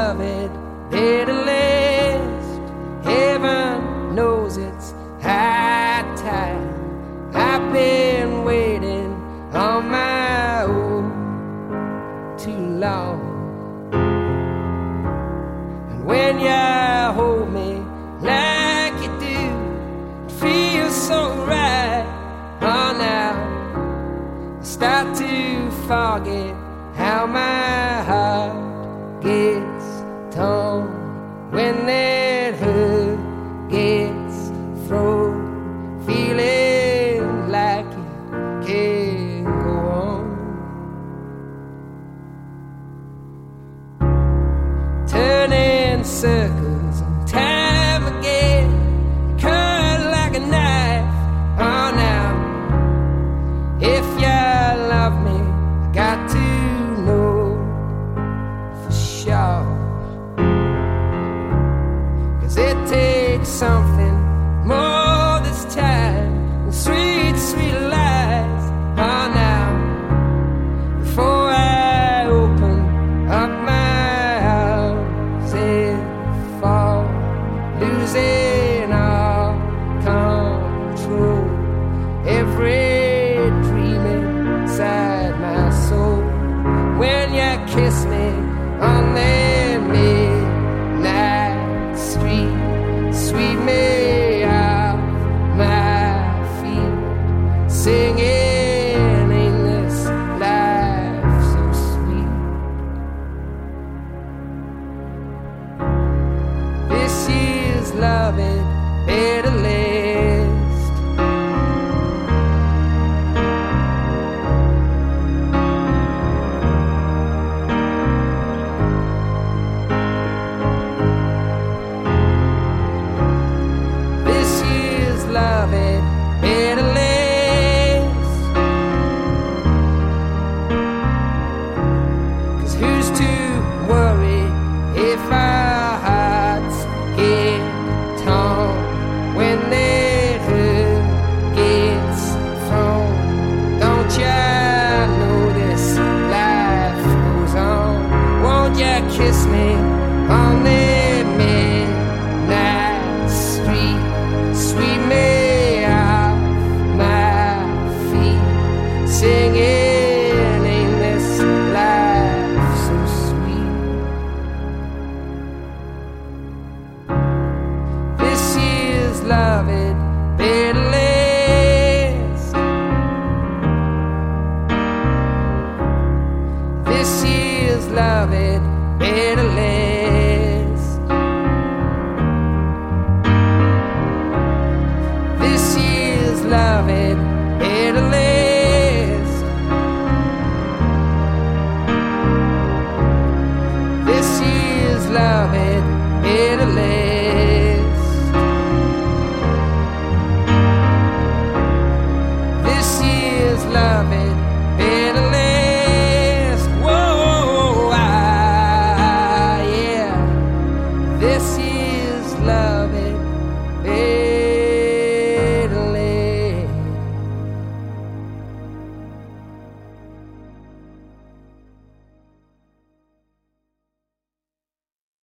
love it, pitiless. Heaven knows it's high time. I've been waiting on my own too long. And when you hold me like you do, it feels so right. Oh, now I start to forget how my heart gets torn when that hurt gets thrown, feeling like you can't go on. Turning circles on time again, cut like a knife. Oh, now if you love me, I got to know for sure. 'Cause it takes something more this time than sweet, sweet lies. Oh, now before I open up my arms and fall, losing all control, every dream inside my soul. When you kiss me on that midnight street, sweep me off my feet, singing, ain't this life so sweet? This is loving better last. This is loving better last. 'Cause who's to worry if our hearts get torn when that hurt gets thrown? Don't you know this life goes on? Won't you kiss me on that midnight street, sweep me off my feet, singing, ain't this life so sweet? This is loving better last. This is loving better last.